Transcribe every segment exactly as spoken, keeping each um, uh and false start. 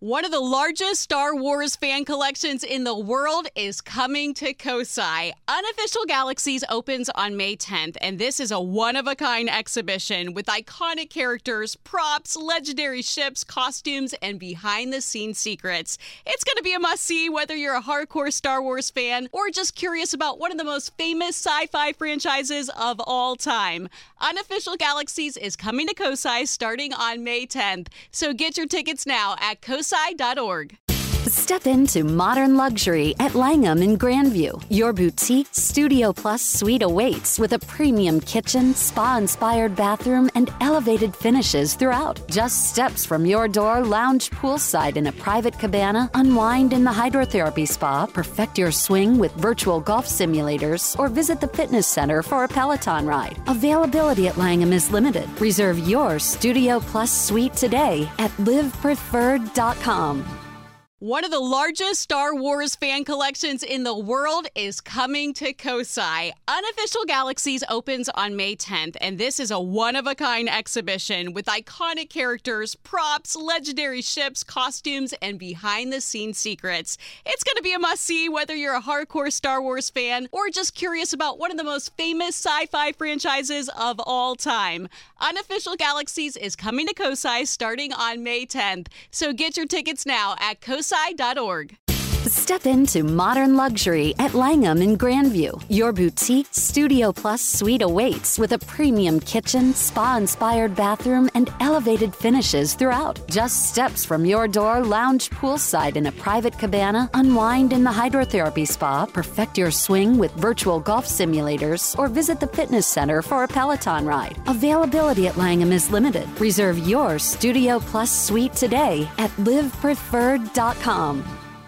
One of the largest Star Wars fan collections in the world is coming to Kosai. Unofficial Galaxies opens on May tenth, and this is a one-of-a-kind exhibition with iconic characters, props, legendary ships, costumes, and behind-the-scenes secrets. It's going to be a must-see whether you're a hardcore Star Wars fan or just curious about one of the most famous sci-fi franchises of all time. Unofficial Galaxies is coming to Kosai starting on May tenth, so get your tickets now at kosai dot org. Step into modern luxury at Langham in Grandview. Your boutique Studio Plus suite awaits with a premium kitchen, spa-inspired bathroom, and elevated finishes throughout. Just steps from your door, lounge poolside in a private cabana, unwind in the hydrotherapy spa, perfect your swing with virtual golf simulators, or visit the fitness center for a Peloton ride. Availability at Langham is limited. Reserve your Studio Plus suite today at live preferred dot com. One of the largest Star Wars fan collections in the world is coming to Kosai. Unofficial Galaxies opens on May tenth, and this is a one-of-a-kind exhibition with iconic characters, props, legendary ships, costumes, and behind-the-scenes secrets. It's going to be a must-see whether you're a hardcore Star Wars fan or just curious about one of the most famous sci-fi franchises of all time. Unofficial Galaxies is coming to Kosai starting on May tenth, so get your tickets now at kosai dot org. Step into modern luxury at Langham in Grandview. Your boutique Studio Plus suite awaits with a premium kitchen, spa-inspired bathroom, and elevated finishes throughout. Just steps from your door, lounge poolside in a private cabana, unwind in the hydrotherapy spa, perfect your swing with virtual golf simulators, or visit the fitness center for a Peloton ride. Availability at Langham is limited. Reserve your Studio Plus suite today at live preferred dot com.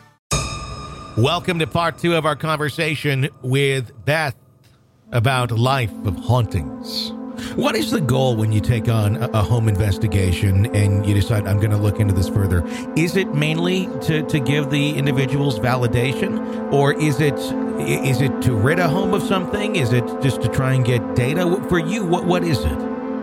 Welcome to part two of our conversation with Beth about life of hauntings. What is the goal when you take on a, a home investigation and you decide, I'm going to look into this further? Is it mainly to, to give the individuals validation, or is it is it to rid a home of something? Is it just to try and get data? For you, what what is it?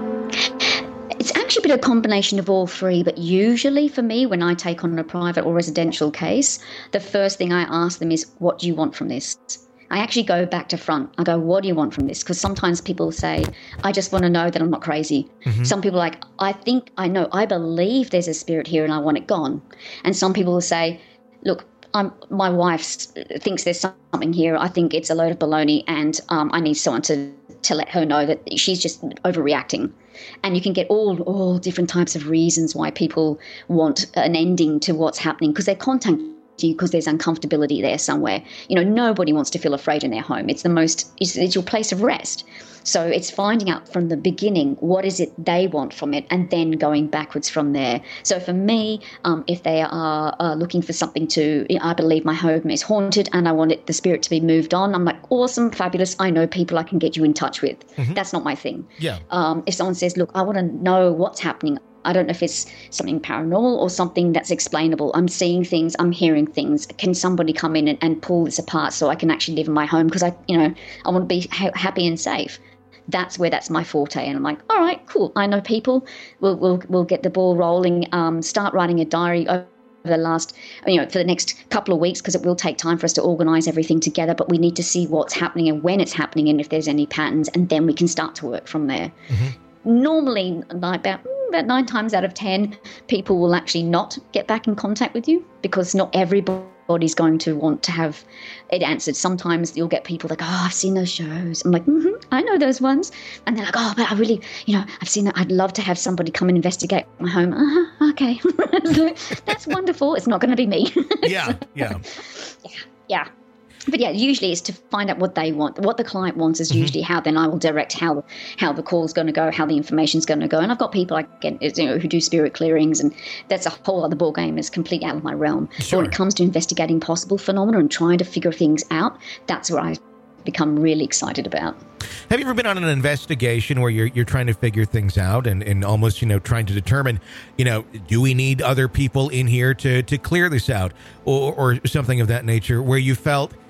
It's actually been a combination of all three, but usually for me, when I take on a private or residential case, the first thing I ask them is, what do you want from this? I actually go back to front. I go, what do you want from this? Because sometimes people say, I just want to know that I'm not crazy. Mm-hmm. Some people are like, I think I know, I believe there's a spirit here and I want it gone. And some people will say, look, I'm, my wife thinks there's something here. I think it's a load of baloney, and um, I need someone to, to let her know that she's just overreacting. And you can get all all different types of reasons why people want an ending to what's happening, because they're contacting you because there's uncomfortability there somewhere. You know, nobody wants to feel afraid in their home. It's the most, it's, it's your place of rest. So it's finding out from the beginning what is it they want from it, and then going backwards from there. So for me, um, if they are uh, looking for something to, you know, I believe my home is haunted and I want it, the spirit to be moved on, I'm like, awesome, fabulous. I know people I can get you in touch with. Mm-hmm. That's not my thing. Yeah. Um, if someone says, look, I want to know what's happening, I don't know if it's something paranormal or something that's explainable. I'm seeing things, I'm hearing things. Can somebody come in and, and pull this apart so I can actually live in my home? Because I, you know, I want to be ha- happy and safe. That's where that's my forte. And I'm like, all right, cool. I know people. We'll we'll we'll get the ball rolling. Um, start writing a diary over the last, you know, for the next couple of weeks, because it will take time for us to organize everything together. But we need to see what's happening and when it's happening, and if there's any patterns, and then we can start to work from there. Mm-hmm. Normally, like about about nine times out of ten, people will actually not get back in contact with you, because not everybody's going to want to have it answered. Sometimes you'll get people like, oh, I've seen those shows. I'm like, mm-hmm, I know those ones. And they're like, oh, but I really, you know, I've seen that. I'd love to have somebody come and investigate my home. Uh-huh, okay. So that's wonderful. It's not going to be me. Yeah, so, yeah. Yeah, yeah. But yeah, usually it's to find out what they want. What the client wants is usually mm-hmm. how then I will direct how how the call's going to go, how the information's going to go. And I've got people I get, you know, who do spirit clearings, and that's a whole other ball game. It's completely out of my realm. Sure. But when it comes to investigating possible phenomena and trying to figure things out, that's where I become really excited about. Have you ever been on an investigation where you're you're trying to figure things out and, and almost, you know, trying to determine, you know, do we need other people in here to, to clear this out, or, or something of that nature, where you felt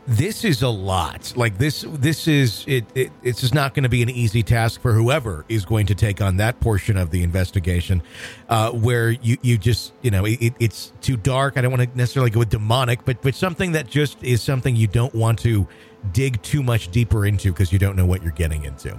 this is a lot. Like this, this is it. it it's just not going to be an easy task for whoever is going to take on that portion of the investigation, uh, where you, you just, you know, it, it's too dark. I don't want to necessarily go with demonic, but but something that just is something you don't want to dig too much deeper into because you don't know what you're getting into.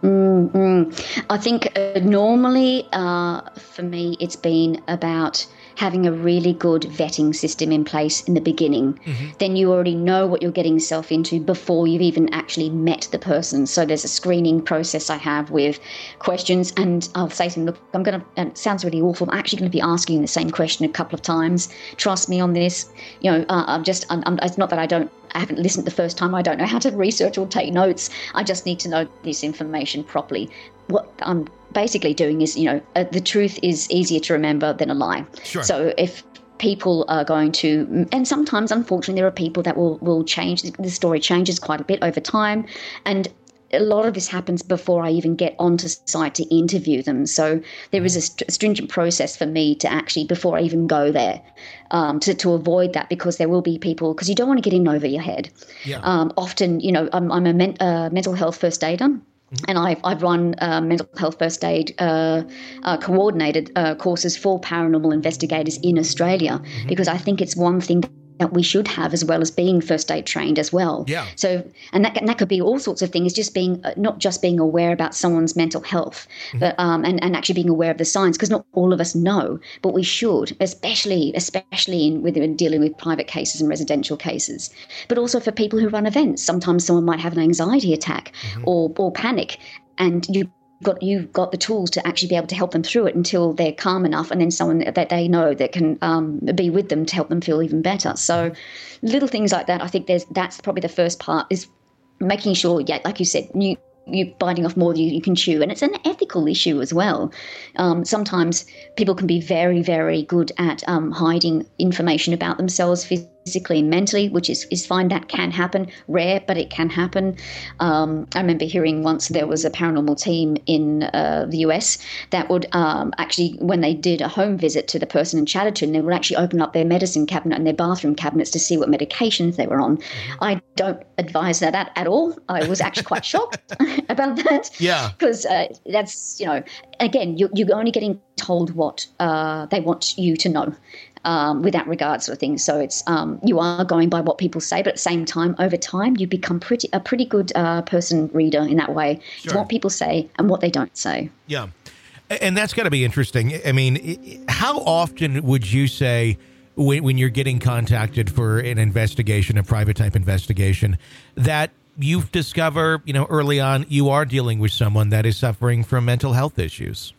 Mm-hmm. I think uh, normally uh, for me, it's been about having a really good vetting system in place in the beginning. Mm-hmm. Then you already know what you're getting yourself into before you've even actually met the person. So there's a screening process I have with questions, and I'll say to them, look, I'm going to, and it sounds really awful, I'm actually going to be asking you the same question a couple of times. Trust me on this. You know, uh, I'm just, I'm, I'm, it's not that I don't, I haven't listened the first time. I don't know how to research or take notes. I just need to know this information properly. What I'm basically doing is, you know, uh, the truth is easier to remember than a lie. Sure. So if people are going to, and sometimes, unfortunately, there are people that will, will change. The story changes quite a bit over time. And a lot of this happens before I even get onto site to interview them. So there is a st- stringent process for me to actually, before I even go there, um, to, to avoid that, because there will be people, because you don't want to get in over your head. Yeah. Um, often, you know, I'm, I'm a men, uh, mental health first aider. Mm-hmm. And I've, I've run uh, mental health first aid uh, uh, coordinated uh, courses for paranormal investigators in Australia, mm-hmm. because I think it's one thing that we should have, as well as being first aid trained as well. Yeah. So, and that and that could be all sorts of things. Just being uh, not just being aware about someone's mental health, mm-hmm. but um, and and actually being aware of the signs, because not all of us know, but we should, especially especially in with in dealing with private cases and residential cases. But also for people who run events, sometimes someone might have an anxiety attack mm-hmm. or or panic, and you. Got you've got the tools to actually be able to help them through it until they're calm enough, and then someone that they know that can um, be with them to help them feel even better. So little things like that, I think there's that's probably the first part, is making sure, yeah, like you said, you you're biting off more than you, you can chew. And it's an ethical issue as well. Um, sometimes people can be very, very good at um, hiding information about themselves physically and mentally, which is, is fine. That can happen. Rare, but it can happen. Um, I remember hearing once there was a paranormal team in uh, the U S that would um, actually, when they did a home visit to the person and chatted to them, they would actually open up their medicine cabinet and their bathroom cabinets to see what medications they were on. Mm-hmm. I don't advise that at, at all. I was actually quite shocked about that. Yeah. Because uh, that's, you know, again, you, you're only getting told what uh, they want you to know. Um, with that regard sort of thing. So it's um, you are going by what people say, but at the same time, over time, you become pretty a pretty good uh, person reader in that way. Sure. It's what people say and what they don't say. Yeah. And that's got to be interesting. I mean, how often would you say when, when you're getting contacted for an investigation, a private type investigation, that you discover, you know, early on, you are dealing with someone that is suffering from mental health issues?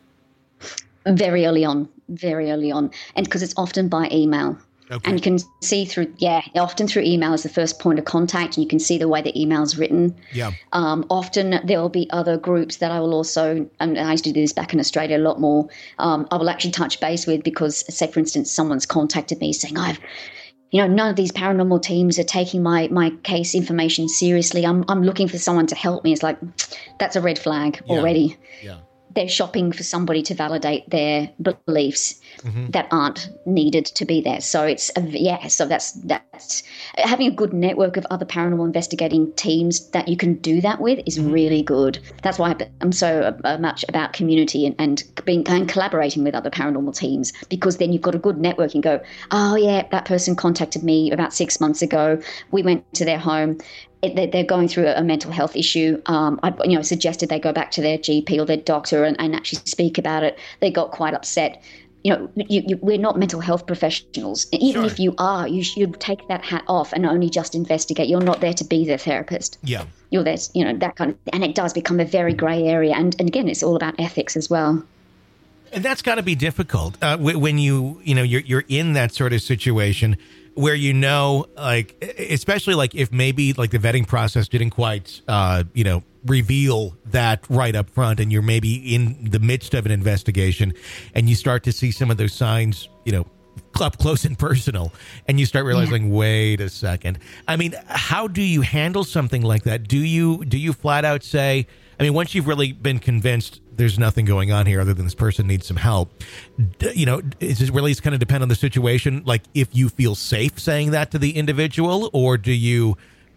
Very early on, very early on. And because it's often by email. Okay. And you can see through, yeah, often through email is the first point of contact, and you can see the way the email's written. Yeah. Um, often there will be other groups that I will also, and I used to do this back in Australia a lot more, um, I will actually touch base with, because, say, for instance, someone's contacted me saying, I've, you know, none of these paranormal teams are taking my, my case information seriously. I'm I'm looking for someone to help me. It's like, that's a red flag yeah. already. Yeah. They're shopping for somebody to validate their beliefs mm-hmm. that aren't needed to be there. So it's a, yeah. So that's that's having a good network of other paranormal investigating teams that you can do that with is mm-hmm. really good. That's why I'm so uh, much about community and, and being and collaborating with other paranormal teams, because then you've got a good network and go, oh yeah, that person contacted me about six months ago. We went to their home. They're going through a mental health issue. Um, I, you know, suggested they go back to their G P or their doctor and, and actually speak about it. They got quite upset. You know, you, you, we're not mental health professionals. Even Sure. if you are, you should take that hat off and only just investigate. You're not there to be their therapist. Yeah. You're there, to, you know, that kind of, and it does become a very grey area. And, and again, it's all about ethics as well. And that's got to be difficult uh, when you, you know, you're you're in that sort of situation where, you know, like, especially like if maybe like the vetting process didn't quite, uh, you know, reveal that right up front, and you're maybe in the midst of an investigation and you start to see some of those signs, you know, up close and personal, and you start realizing, yeah. wait a second. I mean, how do you handle something like that? Do you do you flat out say, I mean, once you've really been convinced there's nothing going on here other than this person needs some help, you know, is it really kind of depend on the situation? Like, if you feel safe saying that to the individual, or do you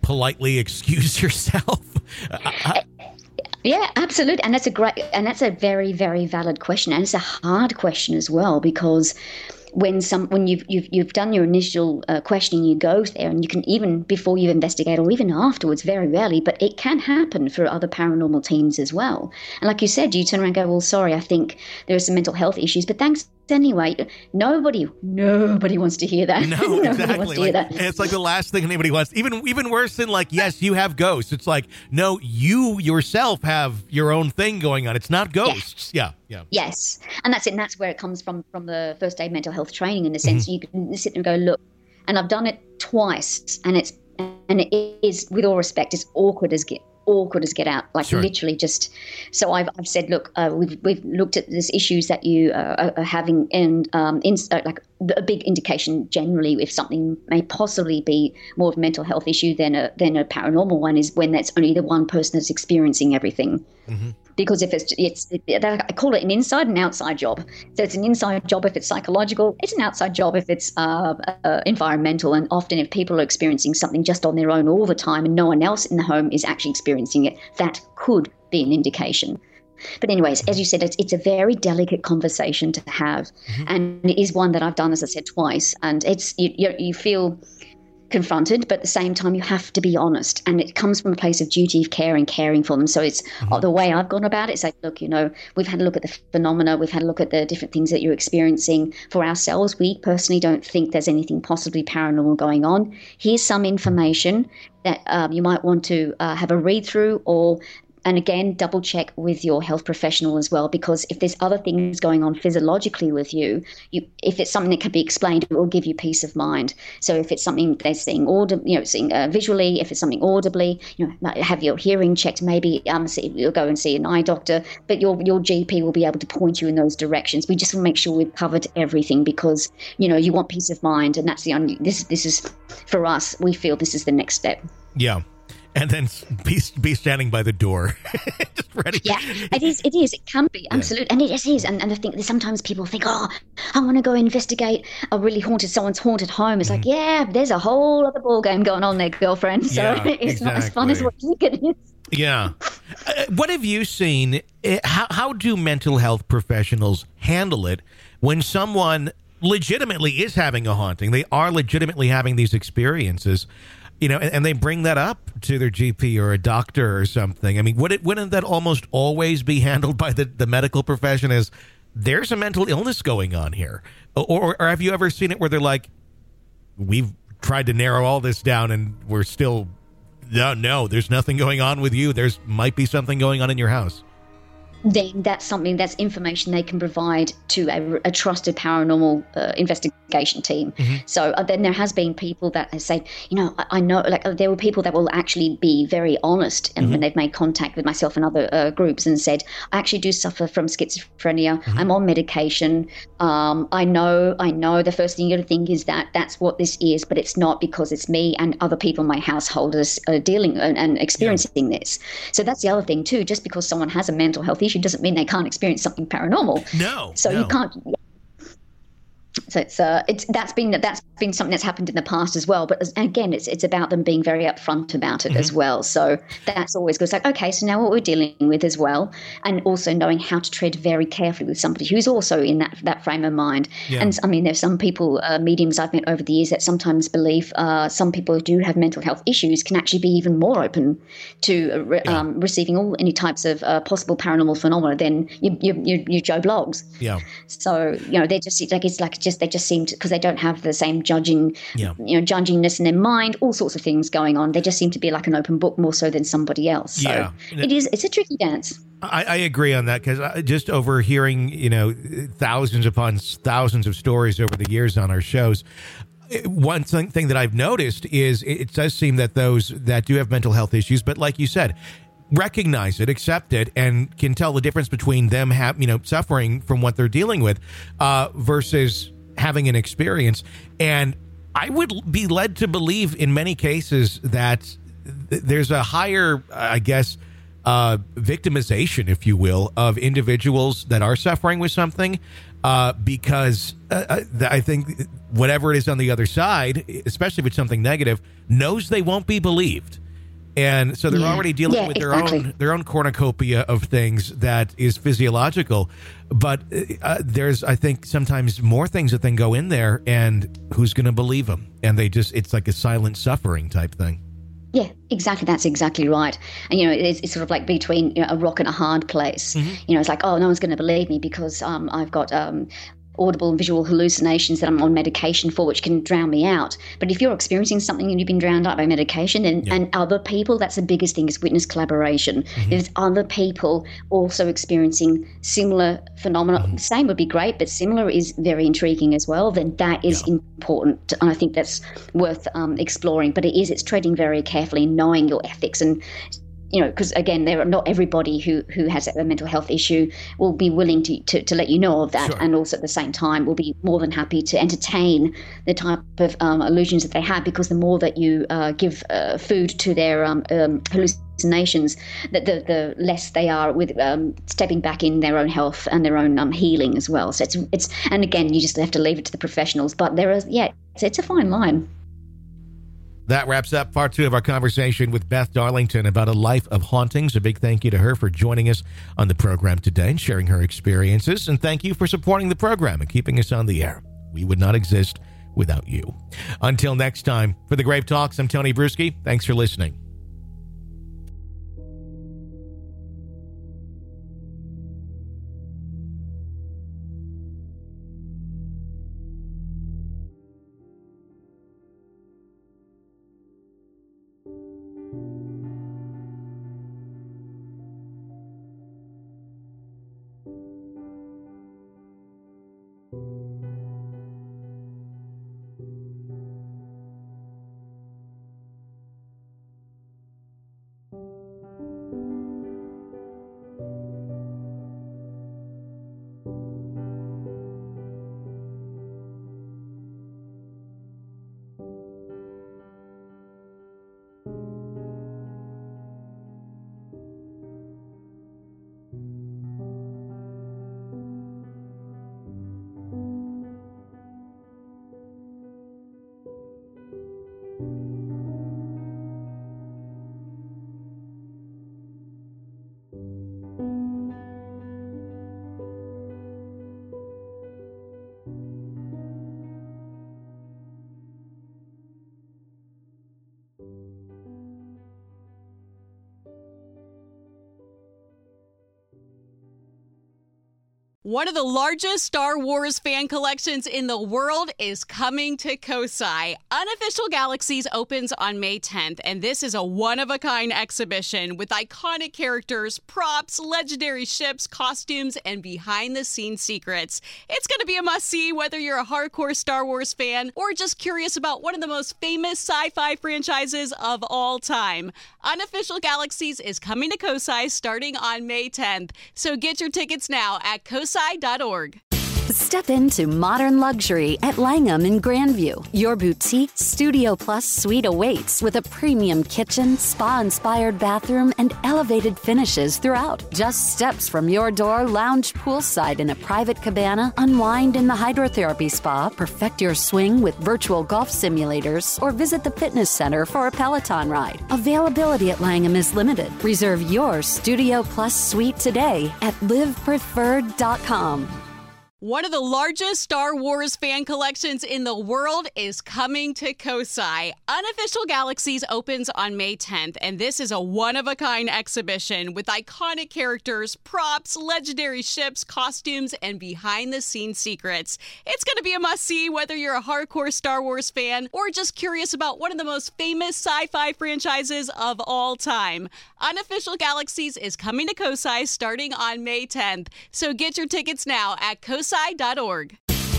politely excuse yourself? uh, Yeah, absolutely. And that's a great, and that's a very, very valid question. And it's a hard question as well, because when some, when you've, you've, you've done your initial uh, questioning, you go there and you can, even before you investigate or even afterwards, very rarely, but it can happen for other paranormal teams as well. And like you said, you turn around and go, well, sorry, I think there are some mental health issues, but thanks anyway. Nobody, nobody wants to hear that. No, nobody exactly. wants to like, hear that. It's like the last thing anybody wants. Even even worse than like, yes, you have ghosts. It's like, no, you yourself have your own thing going on. It's not ghosts. Yeah, yeah. yeah. Yes, and that's it. And that's where it comes from, from the first aid mental health training, in the sense mm-hmm. you can sit and go, look, and I've done it twice, and it's and it is, with all respect, as awkward as get awkward as get out, like sure. literally just. So I've I've said, look, uh, we've we've looked at these issues that you uh, are having, and um, in, uh, like a big indication generally, if something may possibly be more of a mental health issue than a than a paranormal one, is when that's only the one person that's experiencing everything. Mm-hmm. Because if it's, it's, it, I call it an inside and outside job. So it's an inside job if it's psychological. It's an outside job if it's uh, uh, environmental. And often if people are experiencing something just on their own all the time and no one else in the home is actually experiencing it, that could be an indication. But anyways, as you said, it's, it's a very delicate conversation to have. Mm-hmm. And it is one that I've done, as I said, twice. And it's you, you, you feel confronted, but at the same time you have to be honest, and it comes from a place of duty of care and caring for them. So it's mm-hmm. the way I've gone about it is like, look, you know, we've had a look at the phenomena, we've had a look at the different things that you're experiencing. For ourselves, we personally don't think there's anything possibly paranormal going on. Here's some information that um, you might want to uh, have a read through, or and again, double check with your health professional as well, because if there's other things going on physiologically with you, you if it's something that can be explained, it will give you peace of mind. So if it's something they're seeing audib- you know, seeing uh, visually, if it's something audibly, you know, like have your hearing checked, maybe um, see, you'll go and see an eye doctor, but your your G P will be able to point you in those directions. We just want to make sure we've covered everything, because you know you want peace of mind, and that's the only this this is for us. We feel this is the next step. Yeah. And then be, be standing by the door, just ready. Yeah, it is. It is. It can be, absolutely. Yeah. And it is. And, and I think sometimes people think, oh, I want to go investigate a really haunted, someone's haunted home. It's mm-hmm. like, yeah, there's a whole other ball game going on there, girlfriend. So yeah, it's exactly. not as fun as what you think it is. Yeah. Uh, what have you seen? How, how do mental health professionals handle it when someone legitimately is having a haunting? They are legitimately having these experiences. You know, and, and they bring that up to their G P or a doctor or something. I mean, would it, wouldn't that almost always be handled by the, the medical profession as there's a mental illness going on here? Or, or have you ever seen it where they're like, we've tried to narrow all this down and we're still, no, no, there's nothing going on with you. There's might be something going on in your house. Then that's something, that's information they can provide to a, a trusted paranormal uh, investigation team. Mm-hmm. So uh, then there has been people that say, you know, I, I know, like uh, there were people that will actually be very honest, and mm-hmm. when they've made contact with myself and other uh, groups and said, I actually do suffer from schizophrenia. Mm-hmm. I'm on medication. Um, I know, I know the first thing you're going to think is that that's what this is, but it's not, because it's me and other people in my household are dealing and, and experiencing yeah. this. So that's the other thing too. Just because someone has a mental health issue doesn't mean they can't experience something paranormal. No. So no. you can't. So it's uh, it's that's been that's been something that's happened in the past as well. But as, again, it's it's about them being very upfront about it mm-hmm. as well. So that's always good. It's like, okay, so now what we're dealing with as well, and also knowing how to tread very carefully with somebody who's also in that that frame of mind. Yeah. And I mean, there's some people, uh, mediums I've met over the years, that sometimes believe uh, some people who do have mental health issues can actually be even more open to uh, re- yeah. um, receiving all any types of uh, possible paranormal phenomena than you you, you, you Joe Blogs. Yeah. So you know, they just like it's like just they just seem to, because they don't have the same judging, yeah. you know, judgingness in their mind, all sorts of things going on. They just seem to be like an open book more so than somebody else. So yeah. it is, it's a tricky dance. I, I agree on that, because just overhearing, you know, thousands upon thousands of stories over the years on our shows, one thing, thing that I've noticed is it does seem that those that do have mental health issues, but like you said, recognize it, accept it, and can tell the difference between them have, you know, suffering from what they're dealing with uh, versus having an experience. And I would be led to believe in many cases that th- there's a higher, I guess, uh, victimization, if you will, of individuals that are suffering with something uh, because uh, I think whatever it is on the other side, especially if it's something negative, knows they won't be believed. And so they're yeah. already dealing yeah, with their exactly. own their own cornucopia of things that is physiological. But uh, there's, I think, sometimes more things that then go in there, and who's going to believe them? And they just, it's like a silent suffering type thing. Yeah, exactly. That's exactly right. And, you know, it's, it's sort of like between, you know, a rock and a hard place. Mm-hmm. You know, it's like, oh, no one's going to believe me because um, I've got um, audible and visual hallucinations that I'm on medication for, which can drown me out. But if you're experiencing something and you've been drowned out by medication and, yeah. and other people, that's the biggest thing, is witness collaboration. Mm-hmm. There's other people also experiencing similar phenomena. Mm-hmm. The same would be great, but similar is very intriguing as well. Then that is yeah. important. And I think that's worth um, exploring. But it is, it's treading very carefully, knowing your ethics and, you know, because again, there are not everybody who, who has a mental health issue will be willing to, to, to let you know of that, sure. and also at the same time will be more than happy to entertain the type of um, illusions that they have, because the more that you uh, give uh, food to their um, um, hallucinations, that the, the less they are with um, stepping back in their own health and their own um, healing as well. So it's it's and again, you just have to leave it to the professionals. But there is yeah, it's, it's a fine line. That wraps up part two of our conversation with Beth Darlington about a life of hauntings. A big thank you to her for joining us on the program today and sharing her experiences. And thank you for supporting the program and keeping us on the air. We would not exist without you. Until next time, for the Grave Talks, I'm Tony Bruschi. Thanks for listening. One of the largest Star Wars fan collections in the world is coming to Kosai. Unofficial Galaxies opens on May tenth, and this is a one-of-a-kind exhibition with iconic characters, props, legendary ships, costumes, and behind-the-scenes secrets. It's going to be a must-see whether you're a hardcore Star Wars fan or just curious about one of the most famous sci-fi franchises of all time. Unofficial Galaxies is coming to Kosai starting on May tenth, so get your tickets now at kosai dot org. Step into modern luxury at Langham in Grandview. Your boutique Studio Plus suite awaits with a premium kitchen, spa-inspired bathroom, and elevated finishes throughout. Just steps from your door, lounge poolside in a private cabana, unwind in the hydrotherapy spa, perfect your swing with virtual golf simulators, or visit the fitness center for a Peloton ride. Availability at Langham is limited. Reserve your Studio Plus suite today at live preferred dot com. One of the largest Star Wars fan collections in the world is coming to Kosai. Unofficial Galaxies opens on May tenth, and this is a one-of-a-kind exhibition with iconic characters, props, legendary ships, costumes, and behind-the-scenes secrets. It's going to be a must-see whether you're a hardcore Star Wars fan or just curious about one of the most famous sci-fi franchises of all time. Unofficial Galaxies is coming to Kosai starting on May tenth, so get your tickets now at kosai dot org.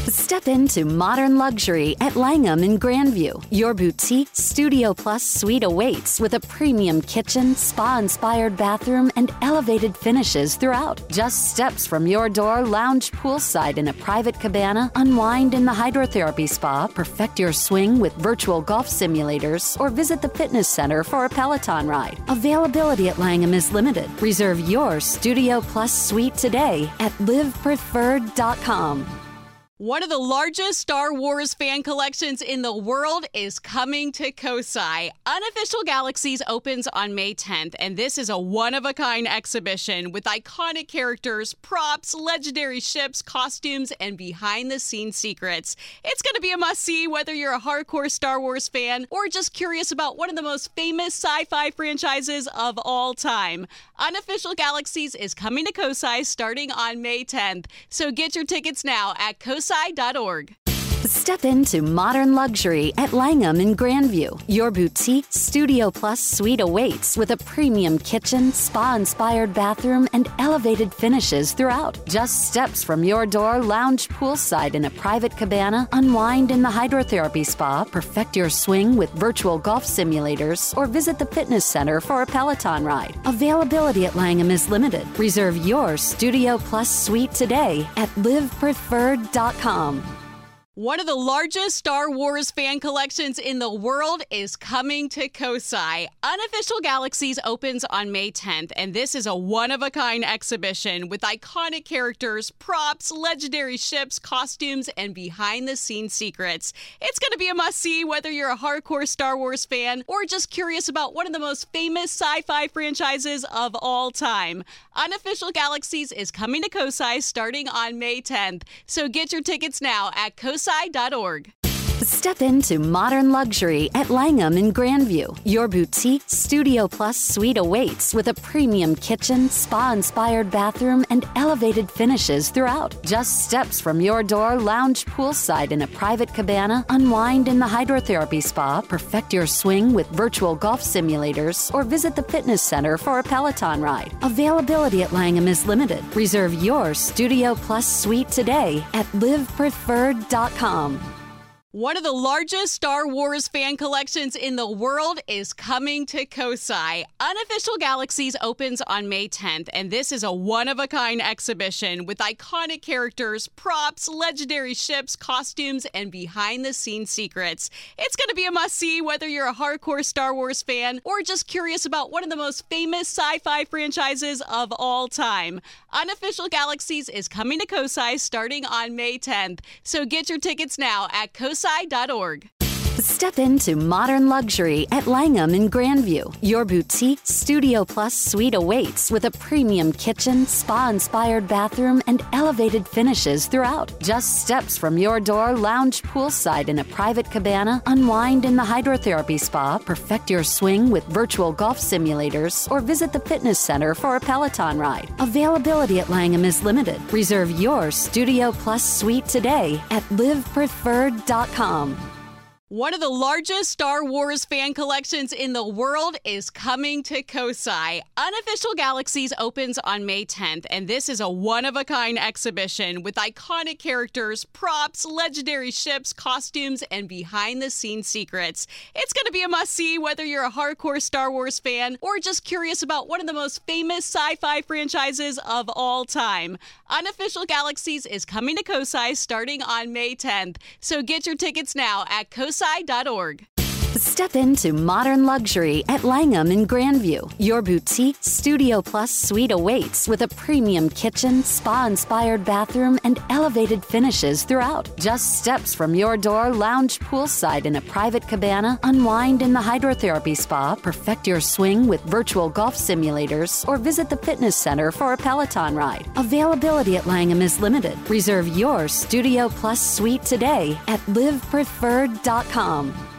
Step into modern luxury at Langham in Grandview. Your boutique Studio Plus suite awaits with a premium kitchen, spa-inspired bathroom, and elevated finishes throughout. Just steps from your door, lounge poolside in a private cabana, unwind in the hydrotherapy spa, perfect your swing with virtual golf simulators, or visit the fitness center for a Peloton ride. Availability at Langham is limited. Reserve your Studio Plus suite today at live preferred dot com. One of the largest Star Wars fan collections in the world is coming to Kosai. Unofficial Galaxies opens on May tenth, and this is a one-of-a-kind exhibition with iconic characters, props, legendary ships, costumes, and behind-the-scenes secrets. It's going to be a must-see whether you're a hardcore Star Wars fan or just curious about one of the most famous sci-fi franchises of all time. Unofficial Galaxies is coming to Kosai starting on May tenth, so get your tickets now at kosai dot org. Step into modern luxury at Langham in Grandview. Your boutique Studio Plus suite awaits with a premium kitchen, spa-inspired bathroom, and elevated finishes throughout. Just steps from your door, lounge poolside in a private cabana, unwind in the hydrotherapy spa, perfect your swing with virtual golf simulators, or visit the fitness center for a Peloton ride. Availability at Langham is limited. Reserve your Studio Plus suite today at live preferred dot com. One of the largest Star Wars fan collections in the world is coming to Kosai. Unofficial Galaxies opens on May tenth, and this is a one-of-a-kind exhibition with iconic characters, props, legendary ships, costumes, and behind-the-scenes secrets. It's going to be a must-see whether you're a hardcore Star Wars fan or just curious about one of the most famous sci-fi franchises of all time. Unofficial Galaxies is coming to Kosai starting on May tenth, so get your tickets now at kosai dot org. Step into modern luxury at Langham in Grandview. Your boutique Studio Plus suite awaits with a premium kitchen, spa-inspired bathroom, and elevated finishes throughout. Just steps from your door, lounge poolside in a private cabana, unwind in the hydrotherapy spa, perfect your swing with virtual golf simulators, or visit the fitness center for a Peloton ride. Availability at Langham is limited. Reserve your Studio Plus suite today at live preferred dot com. One of the largest Star Wars fan collections in the world is coming to Kosai. Unofficial Galaxies opens on May tenth, and this is a one-of-a-kind exhibition with iconic characters, props, legendary ships, costumes, and behind-the-scenes secrets. It's going to be a must-see whether you're a hardcore Star Wars fan or just curious about one of the most famous sci-fi franchises of all time. Unofficial Galaxies is coming to Kosai starting on May tenth, so get your tickets now at kosai dot org. Step into modern luxury at Langham in Grandview. Your boutique Studio Plus suite awaits with a premium kitchen, spa-inspired bathroom, and elevated finishes throughout. Just steps from your door, lounge poolside in a private cabana, unwind in the hydrotherapy spa, perfect your swing with virtual golf simulators, or visit the fitness center for a Peloton ride. Availability at Langham is limited. Reserve your Studio Plus suite today at live preferred dot com. One of the largest Star Wars fan collections in the world is coming to Kosai. Unofficial Galaxies opens on May tenth, and this is a one-of-a-kind exhibition with iconic characters, props, legendary ships, costumes, and behind-the-scenes secrets. It's going to be a must-see whether you're a hardcore Star Wars fan or just curious about one of the most famous sci-fi franchises of all time. Unofficial Galaxies is coming to Kosai starting on May tenth, so get your tickets now at kosai dot org. Step into modern luxury at Langham in Grandview. Your boutique Studio Plus suite awaits with a premium kitchen, spa-inspired bathroom, and elevated finishes throughout. Just steps from your door, lounge poolside in a private cabana, unwind in the hydrotherapy spa, perfect your swing with virtual golf simulators, or visit the fitness center for a Peloton ride. Availability at Langham is limited. Reserve your Studio Plus suite today at live preferred dot com.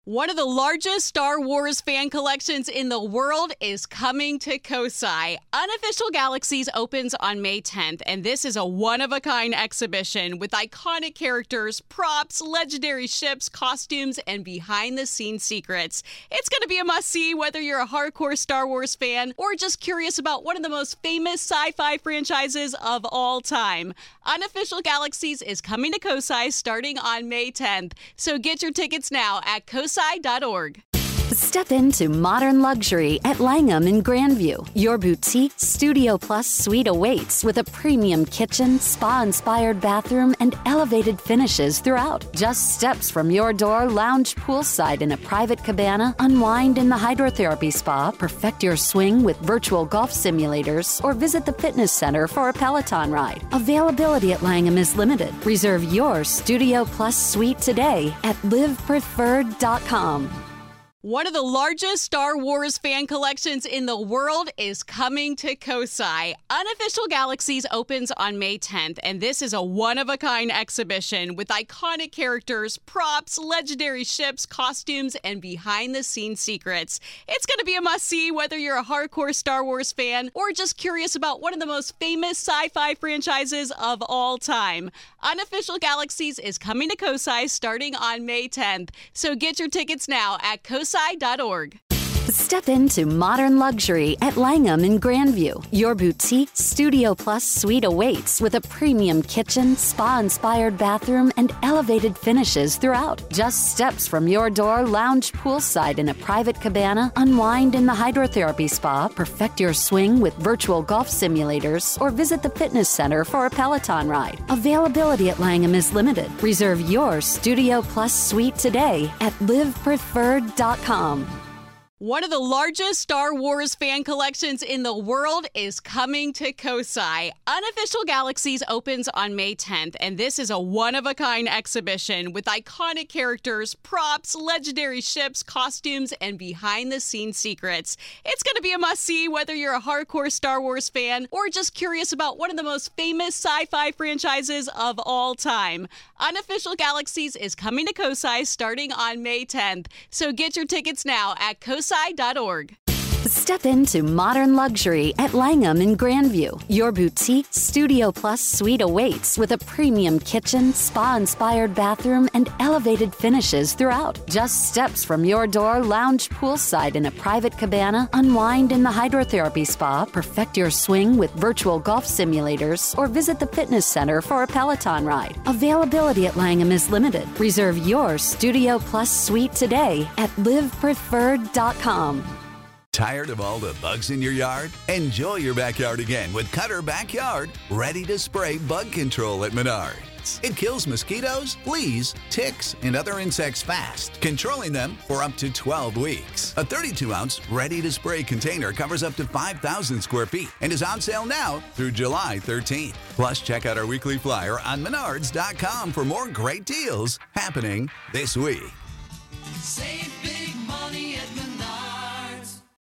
One of the largest Star Wars fan collections in the world is coming to Kosai. Unofficial Galaxies opens on May tenth, and this is a one-of-a-kind exhibition with iconic characters, props, legendary ships, costumes, and behind-the-scenes secrets. It's going to be a must-see whether you're a hardcore Star Wars fan or just curious about one of the most famous sci-fi franchises of all time. Unofficial Galaxies is coming to Kosai starting on May tenth, so get your tickets now at kosai dot org. Step into modern luxury at Langham in Grandview. Your boutique Studio Plus suite awaits with a premium kitchen, spa-inspired bathroom, and elevated finishes throughout. Just steps from your door, lounge poolside in a private cabana, unwind in the hydrotherapy spa, perfect your swing with virtual golf simulators, or visit the fitness center for a Peloton ride. Availability at Langham is limited. Reserve your Studio Plus suite today at live preferred dot com. One of the largest Star Wars fan collections in the world is coming to Kosai. Unofficial Galaxies opens on May tenth, and this is a one-of-a-kind exhibition with iconic characters, props, legendary ships, costumes, and behind-the-scenes secrets. It's going to be a must-see whether you're a hardcore Star Wars fan or just curious about one of the most famous sci-fi franchises of all time. Unofficial Galaxies is coming to Kosai starting on May tenth, so get your tickets now at kosai dot org. Step into modern luxury at Langham in Grandview. Your boutique Studio Plus suite awaits with a premium kitchen, spa-inspired bathroom, and elevated finishes throughout. Just steps from your door, lounge poolside in a private cabana, unwind in the hydrotherapy spa, perfect your swing with virtual golf simulators, or visit the fitness center for a Peloton ride. Availability at Langham is limited. Reserve your Studio Plus suite today at live preferred dot com. One of the largest Star Wars fan collections in the world is coming to Kosai. Unofficial Galaxies opens on May tenth, and this is a one-of-a-kind exhibition with iconic characters, props, legendary ships, costumes, and behind-the-scenes secrets. It's going to be a must-see whether you're a hardcore Star Wars fan or just curious about one of the most famous sci-fi franchises of all time. Unofficial Galaxies is coming to Kosai starting on May tenth, so get your tickets now at kosai dot org. Step into modern luxury at Langham in Grandview. Your boutique Studio Plus suite awaits with a premium kitchen, spa-inspired bathroom, and elevated finishes throughout. Just steps from your door, lounge poolside in a private cabana, unwind in the hydrotherapy spa, perfect your swing with virtual golf simulators, or visit the fitness center for a Peloton ride. Availability at Langham is limited. Reserve your Studio Plus suite today at live preferred dot com. Tired of all the bugs in your yard? Enjoy your backyard again with Cutter Backyard Ready to Spray Bug Control at Menards. It kills mosquitoes, fleas, ticks, and other insects fast, controlling them for up to twelve weeks. A thirty-two ounce Ready to Spray container covers up to five thousand square feet and is on sale now through July thirteenth. Plus, check out our weekly flyer on menards dot com for more great deals happening this week. Save